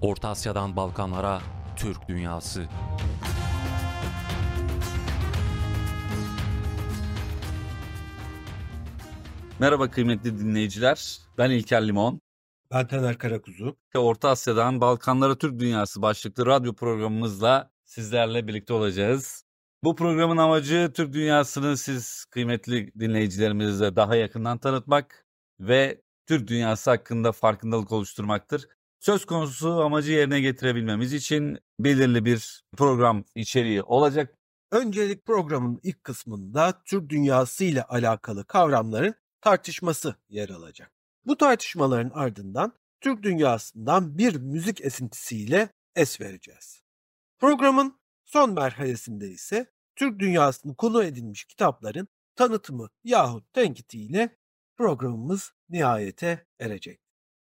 Orta Asya'dan Balkanlara Türk Dünyası. Merhaba kıymetli dinleyiciler, ben İlker Limon. Ben Taner Karakuzu. Orta Asya'dan Balkanlara Türk Dünyası başlıklı radyo programımızla sizlerle birlikte olacağız. Bu programın amacı Türk Dünyası'nı siz kıymetli dinleyicilerimize daha yakından tanıtmak ve Türk Dünyası hakkında farkındalık oluşturmaktır. Söz konusu amacı yerine getirebilmemiz için belirli bir program içeriği olacak. Öncelik programın ilk kısmında Türk Dünyası ile alakalı kavramların tartışması yer alacak. Bu tartışmaların ardından Türk Dünyası'ndan bir müzik esintisiyle es vereceğiz. Programın son merhalesinde ise Türk Dünyası'nı konu edilmiş kitapların tanıtımı yahut tenkitiyle programımız nihayete erecek.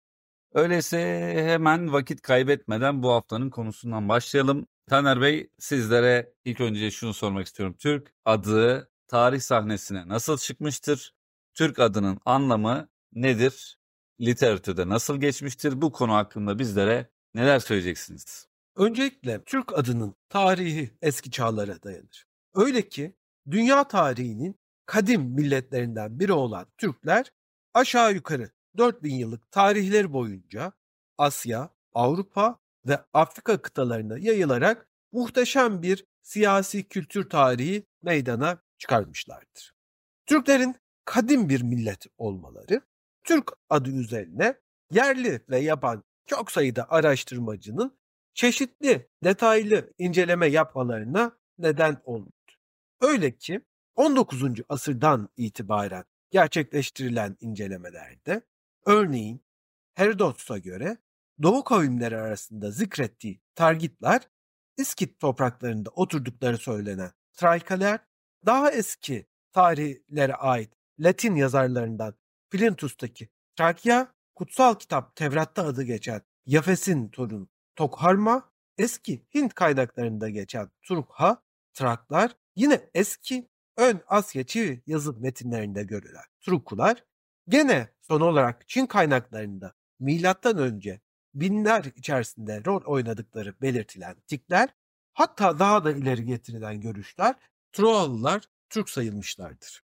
Öyleyse hemen vakit kaybetmeden bu haftanın konusundan başlayalım. Taner Bey, sizlere ilk önce şunu sormak istiyorum. Türk adı tarih sahnesine nasıl çıkmıştır? Türk adının anlamı nedir? Literatürde nasıl geçmiştir? Bu konu hakkında bizlere neler söyleyeceksiniz? Öncelikle Türk adının tarihi eski çağlara dayanır. Öyle ki dünya tarihinin kadim milletlerinden biri olan Türkler aşağı yukarı 4000 yıllık tarihleri boyunca Asya, Avrupa ve Afrika kıtalarına yayılarak muhteşem bir siyasi kültür tarihi meydana çıkarmışlardır. Türklerin kadim bir millet olmaları, Türk adı üzerine yerli ve yabancı çok sayıda araştırmacının çeşitli detaylı inceleme yapmalarına neden olmuştur. Öyle ki 19. asırdan itibaren gerçekleştirilen incelemelerde örneğin Herodotos'a göre Doğu kavimleri arasında zikrettiği Targitler, İskit topraklarında oturdukları söylenen Traikaler, daha eski tarihlere ait Latin yazarlarından Plintus'taki Trakya, kutsal kitap Tevrat'ta adı geçen Yafes'in torunu Tokharma, eski Hint kaynaklarında geçen Turukha, Traklar, yine eski Ön Asya Çivi yazı metinlerinde görülen Turuklular, gene son olarak Çin kaynaklarında milattan önce binler içerisinde rol oynadıkları belirtilen Tikler, hatta daha da ileri getirilen görüşler Troyalılar Türk sayılmışlardır.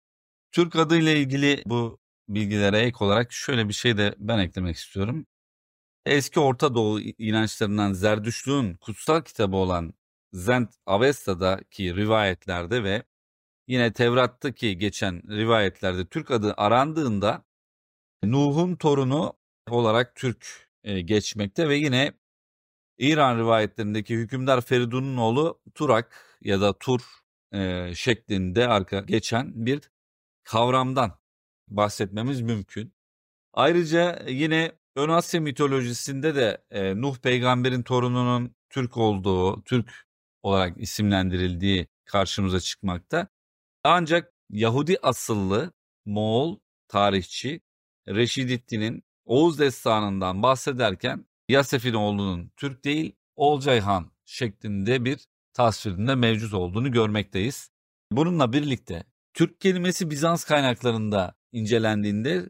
Türk adıyla ilgili bu bilgilere ek olarak şöyle bir şey de ben eklemek istiyorum. Eski Orta Doğu inançlarından Zerdüştlüğün kutsal kitabı olan Zend Avesta'daki rivayetlerde ve yine Tevrat'taki geçen rivayetlerde Türk adı arandığında Nuh'un torunu olarak Türk geçmekte ve yine İran rivayetlerindeki hükümdar Feridun'un oğlu Turak ya da Tur şeklinde geçen bir kavramdan bahsetmemiz mümkün. Ayrıca yine Ön Asya mitolojisinde de Nuh peygamberin torununun Türk olduğu, Türk olarak isimlendirildiği karşımıza çıkmakta. Ancak Yahudi asıllı Moğol tarihçi Reşidittin'in Oğuz Destanı'ndan bahsederken Yasef'in oğlunun Türk değil Olcay Han şeklinde bir tasvirinde mevcut olduğunu görmekteyiz. Bununla birlikte Türk kelimesi Bizans kaynaklarında incelendiğinde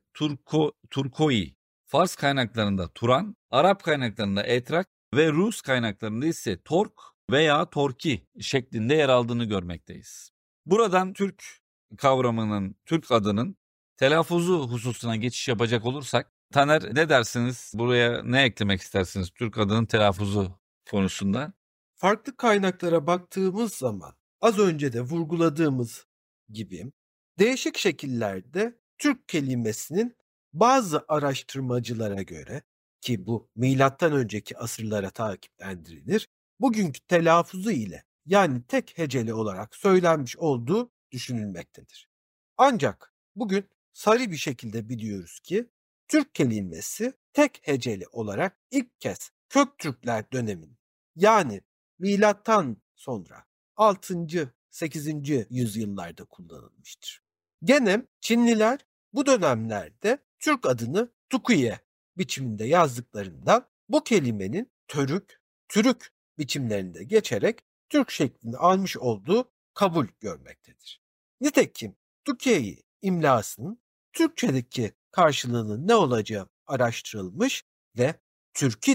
Turkoi, Fars kaynaklarında Turan, Arap kaynaklarında Etrak ve Rus kaynaklarında ise Tork veya Torki şeklinde yer aldığını görmekteyiz. Buradan Türk kavramının, Türk adının telaffuzu hususuna geçiş yapacak olursak, Taner ne dersiniz? Buraya ne eklemek istersiniz Türk adının telaffuzu konusunda? Farklı kaynaklara baktığımız zaman az önce de vurguladığımız gibi değişik şekillerde Türk kelimesinin bazı araştırmacılara göre, ki bu milattan önceki asırlara takiplendirilir, bugünkü telaffuzu ile yani tek heceli olarak söylenmiş olduğu düşünülmektedir. Ancak bugün sarı bir şekilde biliyoruz ki Türk kelimesi tek heceli olarak ilk kez Köktürkler döneminde, yani milattan sonra 6. 8. yüzyıllarda kullanılmıştır. Gene Çinliler bu dönemlerde Türk adını Tukuye biçiminde yazdıklarından bu kelimenin Türk biçimlerinde geçerek Türk şeklini almış olduğu kabul görmektedir. Nitekim Tukiye imlasının Türkçedeki karşılığının ne olacağı araştırılmış ve Türkit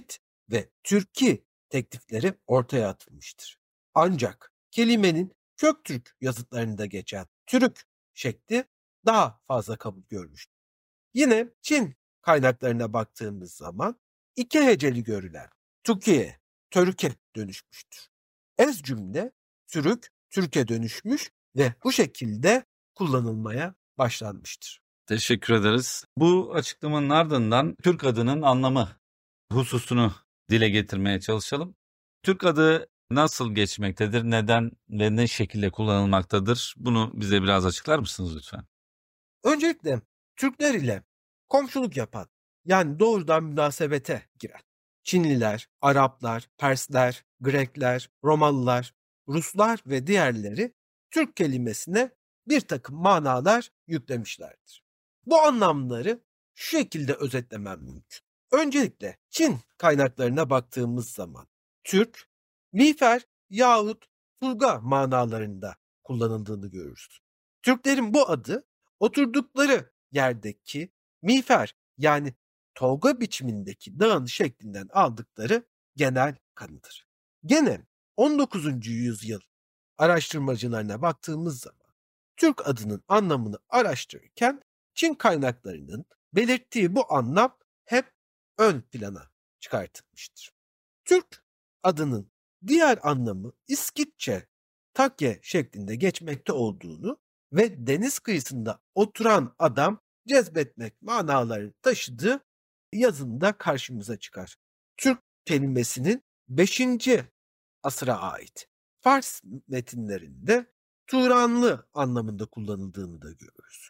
ve Türki teklifleri ortaya atılmıştır. Ancak kelimenin Köktürk yazıtlarında geçen Türk şekli daha fazla kabul görmüştür. Yine Çin kaynaklarına baktığımız zaman iki heceli görülen Türkiye, Törük'e dönüşmüştür. Ez cümle Türk, Türk'e dönüşmüş ve bu şekilde kullanılmaya başlanmıştır. Teşekkür ederiz. Bu açıklamanın ardından Türk adının anlamı hususunu dile getirmeye çalışalım. Türk adı nasıl geçmektedir, neden ve ne şekilde kullanılmaktadır? Bunu bize biraz açıklar mısınız lütfen? Öncelikle Türkler ile komşuluk yapan, yani doğrudan münasebete giren Çinliler, Araplar, Persler, Grekler, Romalılar, Ruslar ve diğerleri Türk kelimesine bir takım manalar yüklemişlerdir. Bu anlamları şu şekilde özetlemem mümkün. Öncelikle Çin kaynaklarına baktığımız zaman Türk, miğfer yahut tulga manalarında kullanıldığını görürüz. Türklerin bu adı oturdukları yerdeki miğfer, yani tolga biçimindeki dağın şeklinden aldıkları genel kanıdır. Gene 19. yüzyıl araştırmacılarına baktığımız zaman Türk adının anlamını araştırırken Çin kaynaklarının belirttiği bu anlam hep ön plana çıkartılmıştır. Türk adının diğer anlamı İskitçe takye şeklinde geçmekte olduğunu ve deniz kıyısında oturan adam cezbetmek manaları taşıdığı yazında karşımıza çıkar. Türk kelimesinin 5. asra ait Fars metinlerinde Turanlı anlamında kullanıldığını da görürüz.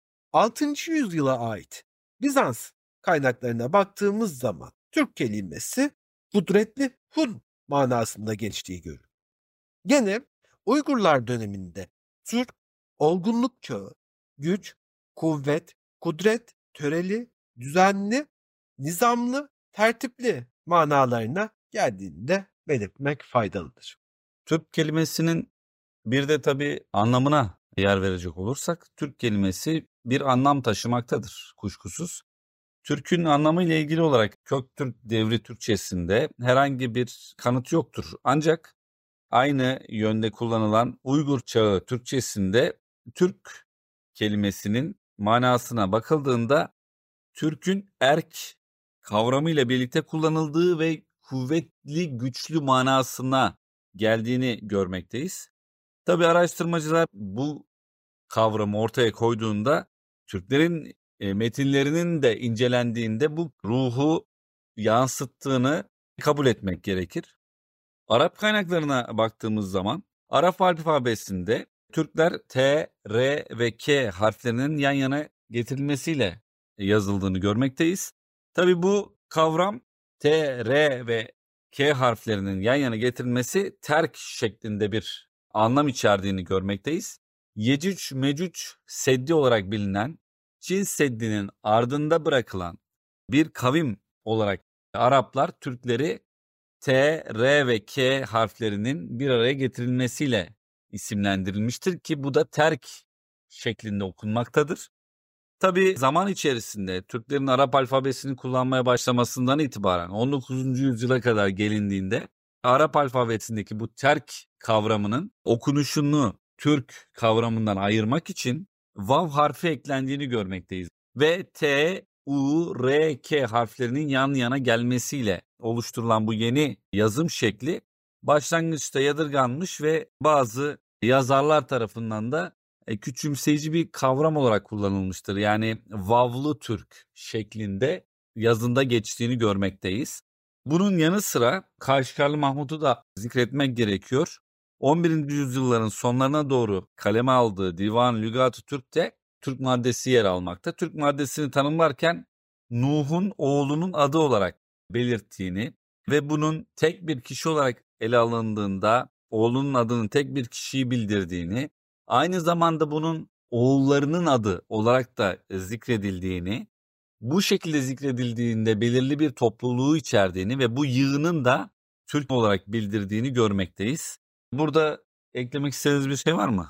6. yüzyıla ait Bizans kaynaklarına baktığımız zaman Türk kelimesi kudretli Hun manasında geçtiği görülür. Gene Uygurlar döneminde Türk olgunluk çağı, güç, kuvvet, kudret, töreli, düzenli, nizamlı, tertipli manalarına geldiğini de belirtmek faydalıdır. Türk kelimesinin bir de tabii anlamına yer verecek olursak, Türk kelimesi bir anlam taşımaktadır kuşkusuz. Türk'ün anlamı ile ilgili olarak Köktürk devri Türkçesinde herhangi bir kanıt yoktur. Ancak aynı yönde kullanılan Uygur çağı Türkçesinde Türk kelimesinin manasına bakıldığında Türk'ün erk kavramı ile birlikte kullanıldığı ve kuvvetli, güçlü manasına geldiğini görmekteyiz. Tabii araştırmacılar bu kavramı ortaya koyduğunda Türklerin metinlerinin de incelendiğinde bu ruhu yansıttığını kabul etmek gerekir. Arap kaynaklarına baktığımız zaman Arap alfabesinde Türkler T, R ve K harflerinin yan yana getirilmesiyle yazıldığını görmekteyiz. Tabii bu kavram T, R ve K harflerinin yan yana getirilmesi terk şeklinde bir anlam içerdiğini görmekteyiz. Yecüc Mecüc Seddi olarak bilinen Çin Seddi'nin ardında bırakılan bir kavim olarak Araplar Türkleri T, R ve K harflerinin bir araya getirilmesiyle isimlendirilmiştir ki bu da terk şeklinde okunmaktadır. Tabii zaman içerisinde Türklerin Arap alfabesini kullanmaya başlamasından itibaren 19. yüzyıla kadar gelindiğinde Arap alfabesindeki bu terk kavramının okunuşunu Türk kavramından ayırmak için vav harfi eklendiğini görmekteyiz. Ve T, U, R, K harflerinin yan yana gelmesiyle oluşturulan bu yeni yazım şekli başlangıçta yadırganmış ve bazı yazarlar tarafından da küçümseyici bir kavram olarak kullanılmıştır. Yani vavlı Türk şeklinde yazında geçtiğini görmekteyiz. Bunun yanı sıra Kaşgarlı Mahmud'u da zikretmek gerekiyor. 11. yüzyılların sonlarına doğru kaleme aldığı Divan Lügat-ı Türk'te Türk maddesi yer almakta. Türk maddesini tanımlarken Nuh'un oğlunun adı olarak belirttiğini ve bunun tek bir kişi olarak ele alındığında oğlunun adının tek bir kişiyi bildirdiğini, aynı zamanda bunun oğullarının adı olarak da zikredildiğini, bu şekilde zikredildiğinde belirli bir topluluğu içerdiğini ve bu yığının da Türk olarak bildirdiğini görmekteyiz. Burada eklemek istediğiniz bir şey var mı?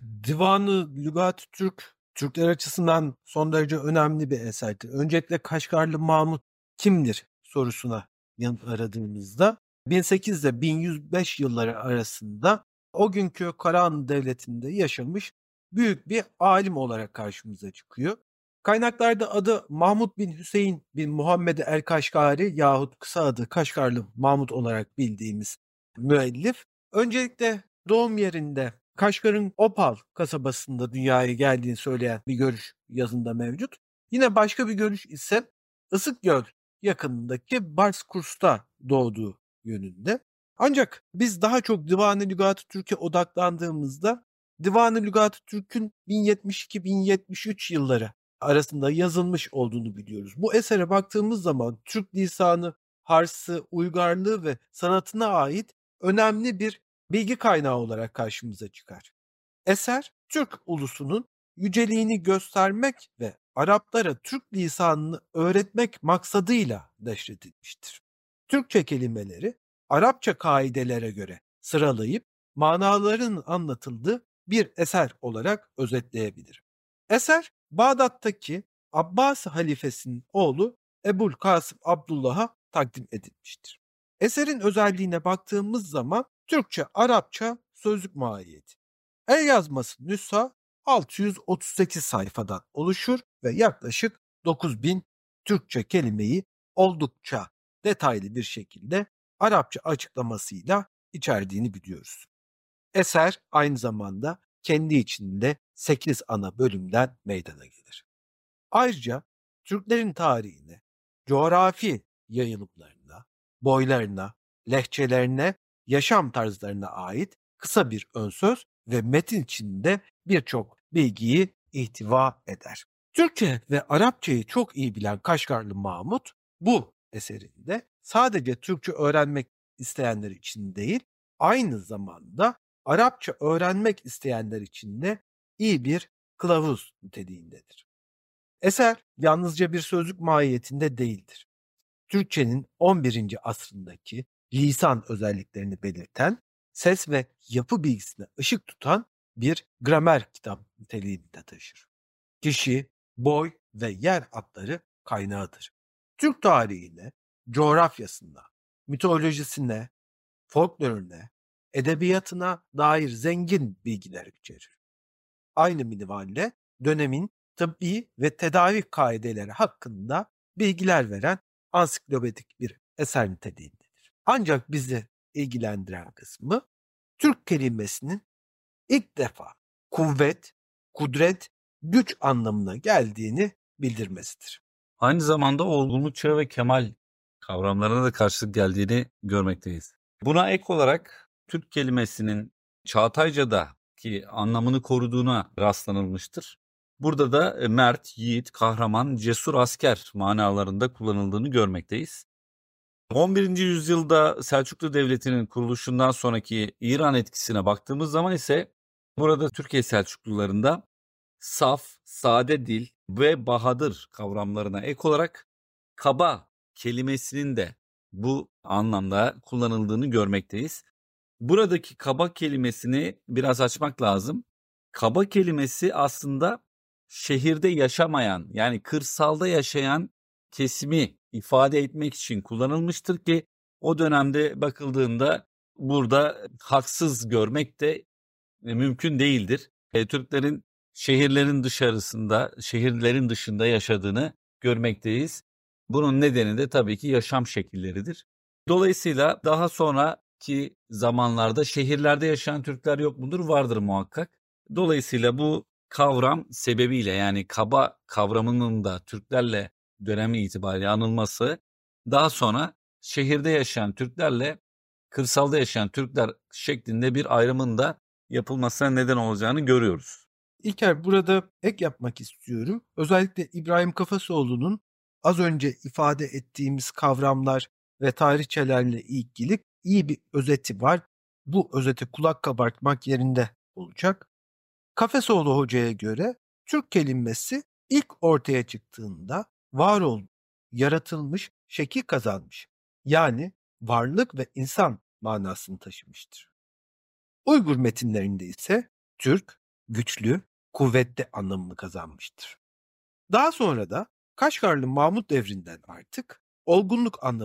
Divanı Lügat-ı Türk, Türkler açısından son derece önemli bir eserdir. Öncelikle Kaşgarlı Mahmut kimdir sorusuna yanıt aradığımızda 1008 ile 1105 yılları arasında o günkü Karahanlı Devleti'nde yaşamış büyük bir alim olarak karşımıza çıkıyor. Kaynaklarda adı Mahmud bin Hüseyin bin Muhammed el-Kaşgari yahut kısa adı Kaşgarlı Mahmud olarak bildiğimiz müellif. Öncelikle doğum yerinde Kaşgar'ın Opal kasabasında dünyaya geldiğini söyleyen bir görüş yazında mevcut. Yine başka bir görüş ise Isıkgöl yakınındaki Barskurs'ta doğduğu yönünde. Ancak biz daha çok Divan-ı Lügat-ı Türk'e odaklandığımızda Divan-ı Lügat-ı Türk'ün 1072-1073 yılları arasında yazılmış olduğunu biliyoruz. Bu esere baktığımız zaman Türk lisanı, harsı, uygarlığı ve sanatına ait önemli bir bilgi kaynağı olarak karşımıza çıkar. Eser, Türk ulusunun yüceliğini göstermek ve Araplara Türk lisanını öğretmek maksadıyla neşredilmiştir. Türkçe kelimeleri Arapça kaidelere göre sıralayıp manaların anlatıldığı bir eser olarak özetleyebilirim. Eser, Bağdat'taki Abbasi halifesinin oğlu Ebul Kasım Abdullah'a takdim edilmiştir. Eserin özelliğine baktığımız zaman Türkçe, Arapça sözlük mahiyeti. El yazması nüsha 638 sayfadan oluşur ve yaklaşık 9000 Türkçe kelimeyi oldukça detaylı bir şekilde Arapça açıklamasıyla içerdiğini biliyoruz. Eser aynı zamanda kendi içinde 8 ana bölümden meydana gelir. Ayrıca Türklerin tarihine, coğrafi yayılımlarına, boylarına, lehçelerine, yaşam tarzlarına ait kısa bir önsöz ve metin içinde birçok bilgiyi ihtiva eder. Türkçe ve Arapçayı çok iyi bilen Kaşgarlı Mahmut bu eserinde sadece Türkçe öğrenmek isteyenler için değil, aynı zamanda Arapça öğrenmek isteyenler için de iyi bir kılavuz niteliğindedir. Eser yalnızca bir sözlük mahiyetinde değildir. Türkçenin 11. asrındaki lisan özelliklerini belirten, ses ve yapı bilgisine ışık tutan bir gramer kitap niteliğinde taşır. Kişi, boy ve yer adları kaynağıdır. Türk tarihine, coğrafyasına, mitolojisine, folkloruna, edebiyatına dair zengin bilgiler içerir. Aynı minvalle dönemin tıbbi ve tedavi kaideleri hakkında bilgiler veren ansiklopedik bir eser niteliğindedir. Ancak bizi ilgilendiren kısmı Türk kelimesinin ilk defa kuvvet, kudret, güç anlamına geldiğini bildirmesidir. Aynı zamanda olgunluk çağı ve kemal kavramlarına da karşılık geldiğini görmekteyiz. Buna ek olarak Türk kelimesinin Çağatayca'daki anlamını koruduğuna rastlanılmıştır. Burada da mert, yiğit, kahraman, cesur asker manalarında kullanıldığını görmekteyiz. 11. yüzyılda Selçuklu Devleti'nin kuruluşundan sonraki İran etkisine baktığımız zaman ise burada Türkiye Selçuklularında saf, sade dil ve bahadır kavramlarına ek olarak kaba kelimesinin de bu anlamda kullanıldığını görmekteyiz. Buradaki kaba kelimesini biraz açmak lazım. Kaba kelimesi aslında şehirde yaşamayan, yani kırsalda yaşayan kesimi ifade etmek için kullanılmıştır ki o dönemde bakıldığında burada haksız görmek de mümkün değildir. Türklerin şehirlerin dışında yaşadığını görmekteyiz. Bunun nedeni de tabii ki yaşam şekilleridir. Dolayısıyla daha sonraki zamanlarda şehirlerde yaşayan Türkler yok mudur? Vardır muhakkak. Dolayısıyla bu kavram sebebiyle, yani kaba kavramının da Türklerle dönemi itibariyle anılması, daha sonra şehirde yaşayan Türklerle kırsalda yaşayan Türkler şeklinde bir ayrımın da yapılmasına neden olacağını görüyoruz. İlker, burada ek yapmak istiyorum. Özellikle İbrahim Kafasoğlu'nun az önce ifade ettiğimiz kavramlar ve tarihçelerle ilgili iyi bir özeti var. Bu özete kulak kabartmak yerinde olacak. Kafesoğlu Hoca'ya göre Türk kelimesi ilk ortaya çıktığında var olmuş, yaratılmış, şekil kazanmış. Yani varlık ve insan manasını taşımıştır. Uygur metinlerinde ise Türk, güçlü, kuvvetli anlamını kazanmıştır. Daha sonra da Kaşgarlı Mahmut devrinden artık olgunluk anlamını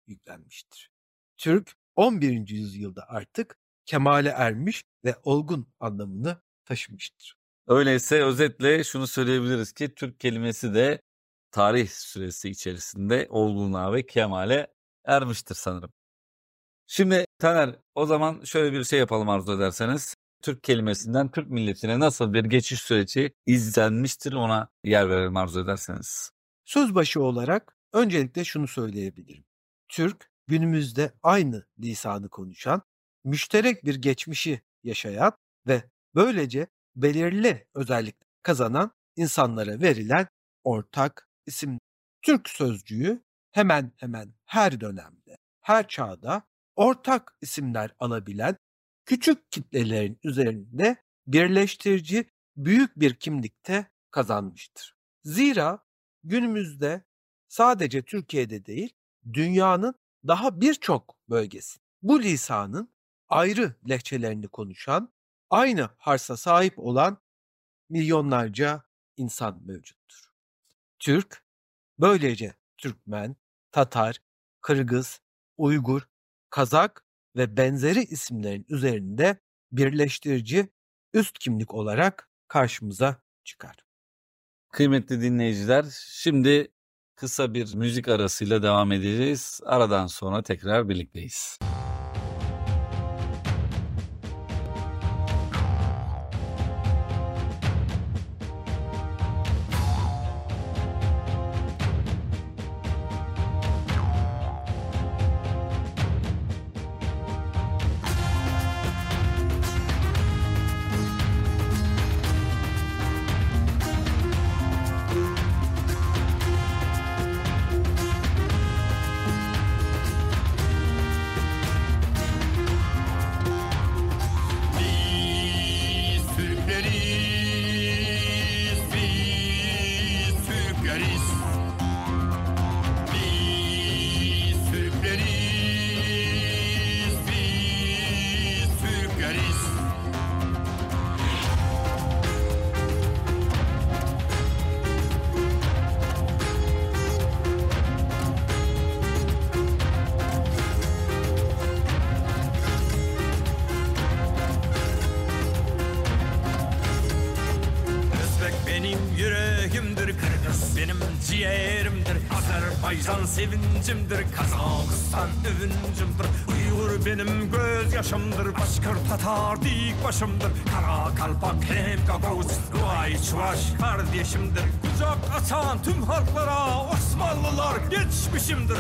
yüklenmiştir. Türk 11. yüzyılda artık kemale ermiş ve olgun anlamını taşımıştır. Öyleyse özetle şunu söyleyebiliriz ki Türk kelimesi de tarih süresi içerisinde olgunluğa ve kemale ermiştir sanırım. Şimdi Taner, o zaman şöyle bir şey yapalım arzu ederseniz. Türk kelimesinden Türk milletine nasıl bir geçiş süreci izlenmiştir ona yer verelim arzu ederseniz. Söz başı olarak öncelikle şunu söyleyebilirim. Türk günümüzde aynı lisanı konuşan, müşterek bir geçmişi yaşayan ve böylece belirli özellik kazanan insanlara verilen ortak isim. Türk sözcüğü hemen hemen her dönemde, her çağda ortak isimler alabilen küçük kitlelerin üzerinde birleştirici büyük bir kimlikte kazanmıştır. Zira günümüzde sadece Türkiye'de değil, dünyanın daha birçok bölgesi bu lisanın ayrı lehçelerini konuşan, aynı harsa sahip olan milyonlarca insan mevcuttur. Türk, böylece Türkmen, Tatar, Kırgız, Uygur, Kazak ve benzeri isimlerin üzerinde birleştirici üst kimlik olarak karşımıza çıkar. Kıymetli dinleyiciler, şimdi kısa bir müzik arasıyla devam edeceğiz. Aradan sonra tekrar birlikteyiz. Ciğerimdir, Azerbaycan sevincimdir, Kazakistan övüncümdür, Uygur benim gözyaşımdır, Başkır Tatar dik başımdır, Kara Kalpak hem Gagavuz, Ruay Çuvaş kardeşimdir, kucak açan tüm halklara Osmanlılar geçmişimdir.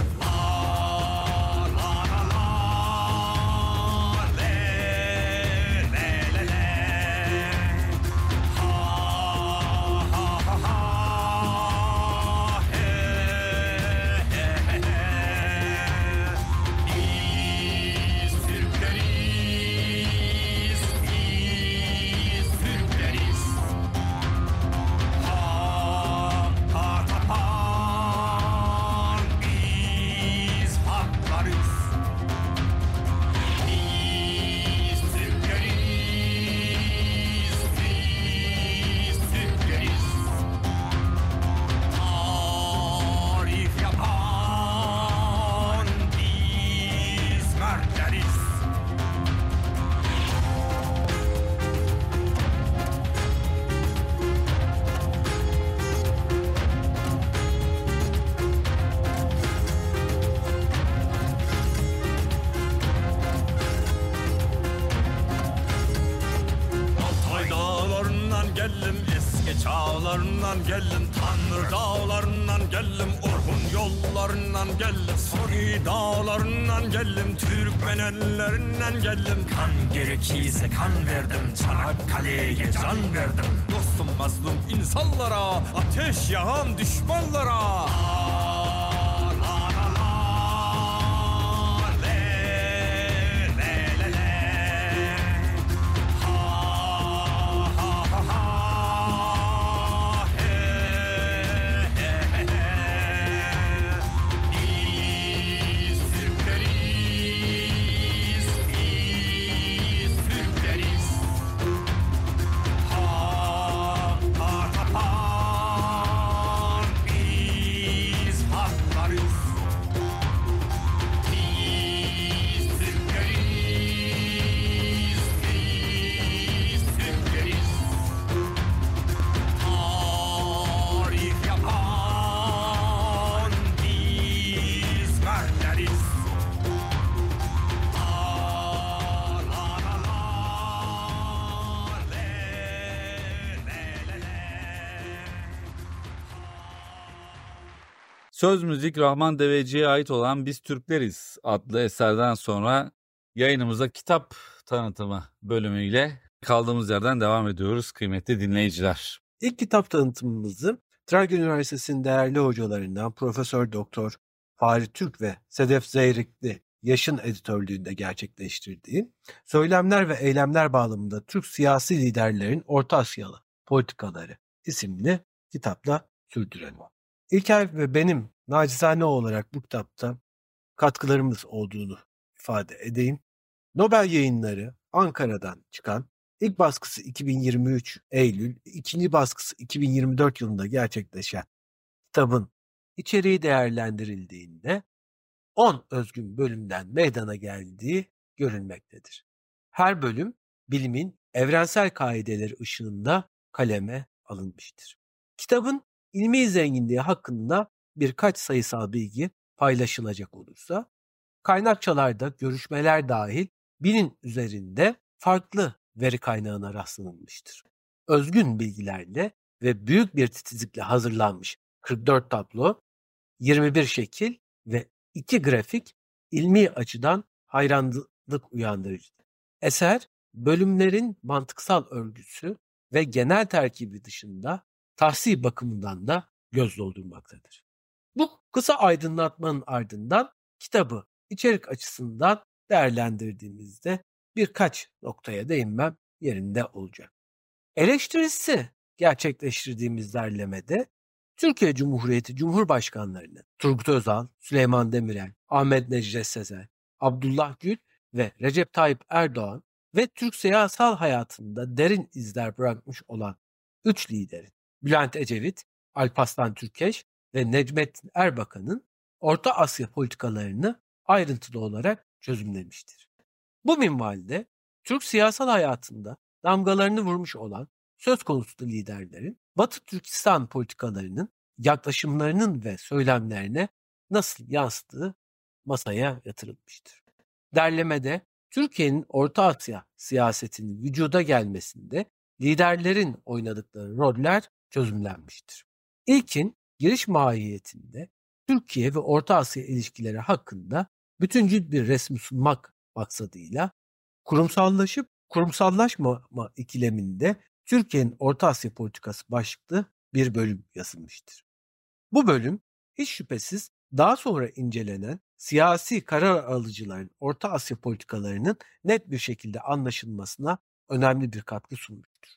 Çağlarından geldim, Tanrı dağlarından geldim, Orhun yollarından geldim, Sori dağlarından geldim, Türkmen ellerinden geldim. Kan gerekirse kan verdim, Çanakkale'ye can verdim. Dostum mazlum insanlara, ateş yağan düşmanlara. Söz müzik Rahman Deveci'ye ait olan Biz Türkleriz adlı eserden sonra yayınımıza kitap tanıtımı bölümüyle kaldığımız yerden devam ediyoruz kıymetli dinleyiciler. İlk kitap tanıtımımızı Trakya Üniversitesi'nin değerli hocalarından Profesör Doktor Fahri Türk ve Sedef Zeyrikli Yaş'ın editörlüğünde gerçekleştirdiği Söylemler ve Eylemler bağlamında Türk siyasi liderlerin Orta Asyalı politikaları isimli kitapla sürdürelim. İlker ve benim nacizane olarak bu kitapta katkılarımız olduğunu ifade edeyim. Nobel Yayınları Ankara'dan çıkan ilk baskısı 2023 Eylül, ikinci baskısı 2024 yılında gerçekleşen kitabın içeriği değerlendirildiğinde 10 özgün bölümden meydana geldiği görülmektedir. Her bölüm bilimin evrensel kaideleri ışığında kaleme alınmıştır. Kitabın ilmi zenginliği hakkında birkaç sayısal bilgi paylaşılacak olursa, kaynakçalarda görüşmeler dahil 1000'in üzerinde farklı veri kaynağına rastlanılmıştır. Özgün bilgilerle ve büyük bir titizlikle hazırlanmış 44 tablo, 21 şekil ve 2 grafik ilmi açıdan hayranlık uyandırıcıdır. Eser, bölümlerin mantıksal örgüsü ve genel terkibi dışında tahsil bakımından da göz doldurmaktadır. Bu kısa aydınlatmanın ardından kitabı içerik açısından değerlendirdiğimizde birkaç noktaya değinmem yerinde olacak. Eleştirisi gerçekleştirdiğimiz derlemede Türkiye Cumhuriyeti Cumhurbaşkanlarını Turgut Özal, Süleyman Demirel, Ahmet Necdet Sezer, Abdullah Gül ve Recep Tayyip Erdoğan ve Türk siyasal hayatında derin izler bırakmış olan 3 liderin Bülent Ecevit, Alparslan Türkeş ve Necmettin Erbakan'ın Orta Asya politikalarını ayrıntılı olarak çözümlemiştir. Bu minvalde Türk siyasal hayatında damgalarını vurmuş olan söz konusu liderlerin Batı Türkistan politikalarının yaklaşımlarının ve söylemlerine nasıl yansıdığı masaya yatırılmıştır. Derlemede Türkiye'nin Orta Asya siyasetinin vücuda gelmesinde liderlerin oynadıkları roller çözümlenmiştir. İlkin giriş mahiyetinde Türkiye ve Orta Asya ilişkileri hakkında bütüncül bir resmi sunmak maksadıyla kurumsallaşıp kurumsallaşmama ikileminde Türkiye'nin Orta Asya politikası başlıklı bir bölüm yazılmıştır. Bu bölüm hiç şüphesiz daha sonra incelenen siyasi karar alıcıların Orta Asya politikalarının net bir şekilde anlaşılmasına önemli bir katkı sunmuştur.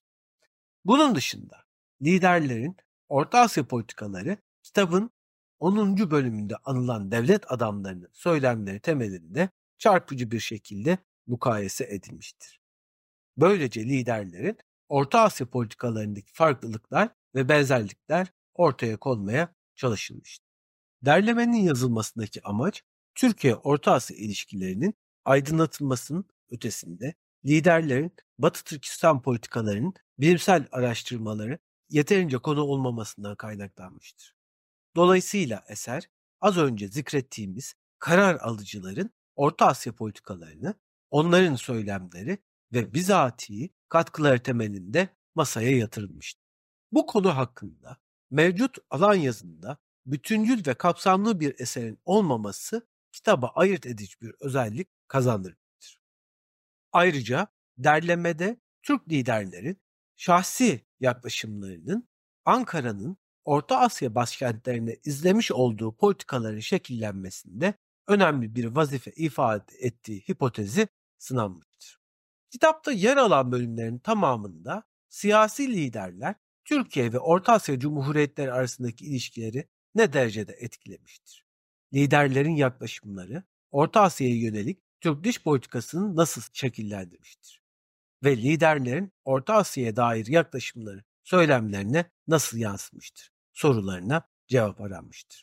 Bunun dışında liderlerin Orta Asya politikaları kitabın 10. bölümünde anılan devlet adamlarının söylemleri temelinde çarpıcı bir şekilde mukayese edilmiştir. Böylece liderlerin Orta Asya politikalarındaki farklılıklar ve benzerlikler ortaya konmaya çalışılmıştır. Derlemenin yazılmasındaki amaç Türkiye-Orta Asya ilişkilerinin aydınlatılmasının ötesinde liderlerin Batı Türkistan politikalarının bilimsel araştırmaları yeterince konu olmamasından kaynaklanmıştır. Dolayısıyla eser az önce zikrettiğimiz karar alıcıların Orta Asya politikalarını, onların söylemleri ve bizatihi katkıları temelinde masaya yatırılmıştır. Bu konu hakkında mevcut alan yazında bütüncül ve kapsamlı bir eserin olmaması kitaba ayırt edici bir özellik kazandırmıştır. Ayrıca derlemede Türk liderlerin şahsi yaklaşımlarının Ankara'nın Orta Asya başkentlerine izlemiş olduğu politikaların şekillenmesinde önemli bir vazife ifade ettiği hipotezi sınanmıştır. Kitapta yer alan bölümlerin tamamında siyasi liderler Türkiye ve Orta Asya Cumhuriyetleri arasındaki ilişkileri ne derecede etkilemiştir? Liderlerin yaklaşımları Orta Asya'ya yönelik Türk dış politikasını nasıl şekillendirmiştir? Ve liderlerin Orta Asya'ya dair yaklaşımları söylemlerine nasıl yansımıştır? Sorularına cevap aranmıştır.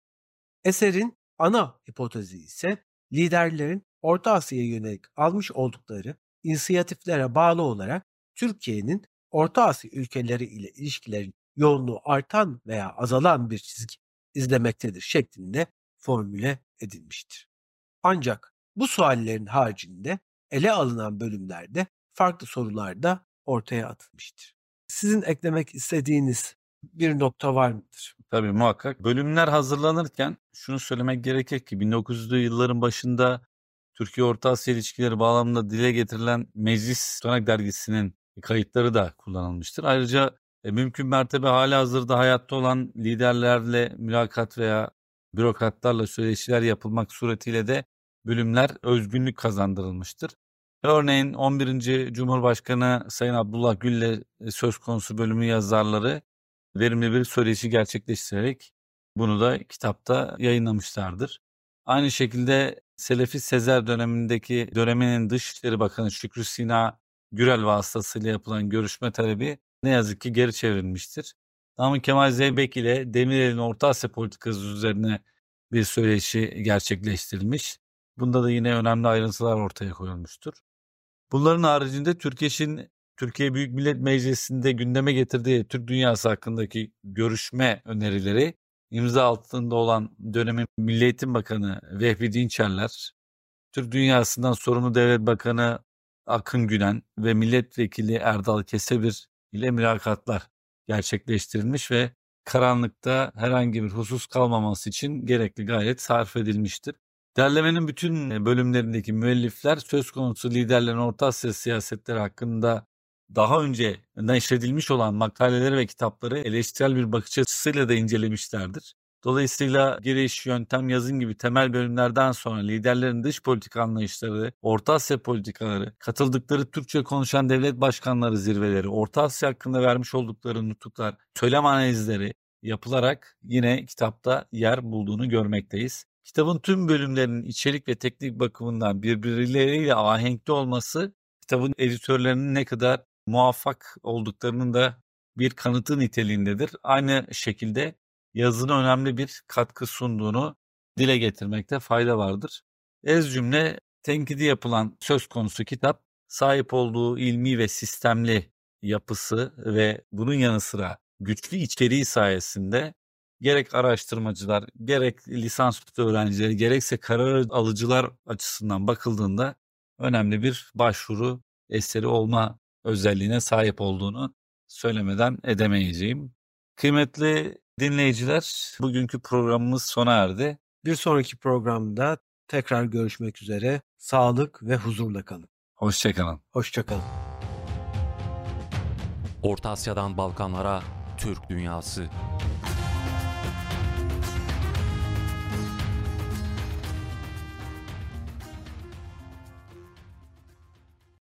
Eserin ana hipotezi ise liderlerin Orta Asya'ya yönelik almış oldukları inisiyatiflere bağlı olarak Türkiye'nin Orta Asya ülkeleri ile ilişkilerin yoğunluğu artan veya azalan bir çizgi izlemektedir şeklinde formüle edilmiştir. Ancak bu suallerin haricinde ele alınan bölümlerde farklı sorular da ortaya atılmıştır. Sizin eklemek istediğiniz bir nokta var mıdır? Tabii muhakkak. Bölümler hazırlanırken şunu söylemek gerekir ki 1900'lü yılların başında Türkiye Orta Asya ilişkileri bağlamında dile getirilen Meclis Tutanak Dergisi'nin kayıtları da kullanılmıştır. Ayrıca mümkün mertebe halihazırda hayatta olan liderlerle mülakat veya bürokratlarla söyleşiler yapılmak suretiyle de bölümler özgünlük kazandırılmıştır. Örneğin 11. Cumhurbaşkanı Sayın Abdullah Gül'le söz konusu bölümün yazarları verimli bir söyleşi gerçekleştirerek bunu da kitapta yayınlamışlardır. Aynı şekilde Selefi Sezer döneminin Dışişleri Bakanı Şükrü Sina Gürel vasıtasıyla yapılan görüşme talebi ne yazık ki geri çevrilmiştir. Namık Kemal Zeybek ile Demirel'in Orta Asya politikası üzerine bir söyleşi gerçekleştirilmiş. Bunda da yine önemli ayrıntılar ortaya koyulmuştur. Bunların haricinde Türkiye Büyük Millet Meclisi'nde gündeme getirdiği Türk dünyası hakkındaki görüşme önerileri imza altında olan dönemin Milli Eğitim Bakanı Vehbi Dinçerler, Türk dünyasından sorumlu Devlet Bakanı Akın Gülen ve Milletvekili Erdal Kesebir ile mülakatlar gerçekleştirilmiş ve karanlıkta herhangi bir husus kalmaması için gerekli gayret sarf edilmiştir. Derlemenin bütün bölümlerindeki müellifler söz konusu liderlerin Orta Asya siyasetleri hakkında daha önce neşredilmiş olan makaleleri ve kitapları eleştirel bir bakış açısıyla da incelemişlerdir. Dolayısıyla giriş, yöntem, yazın gibi temel bölümlerden sonra liderlerin dış politika anlayışları, Orta Asya politikaları, katıldıkları Türkçe konuşan devlet başkanları zirveleri, Orta Asya hakkında vermiş oldukları nutuklar, söylem analizleri yapılarak yine kitapta yer bulduğunu görmekteyiz. Kitabın tüm bölümlerinin içerik ve teknik bakımından birbirleriyle ahenkli olması kitabın editörlerinin ne kadar muvaffak olduklarının da bir kanıtı niteliğindedir. Aynı şekilde yazının önemli bir katkı sunduğunu dile getirmekte fayda vardır. Ez cümle tenkidi yapılan söz konusu kitap sahip olduğu ilmi ve sistemli yapısı ve bunun yanı sıra güçlü içeriği sayesinde gerek araştırmacılar, gerek lisansüstü öğrencileri, gerekse karar alıcılar açısından bakıldığında önemli bir başvuru eseri olma özelliğine sahip olduğunu söylemeden edemeyeceğim. Kıymetli dinleyiciler, bugünkü programımız sona erdi. Bir sonraki programda tekrar görüşmek üzere. Sağlık ve huzurla kalın. Hoşçakalın. Hoşça kalın. Orta Asya'dan Balkanlara Türk dünyası.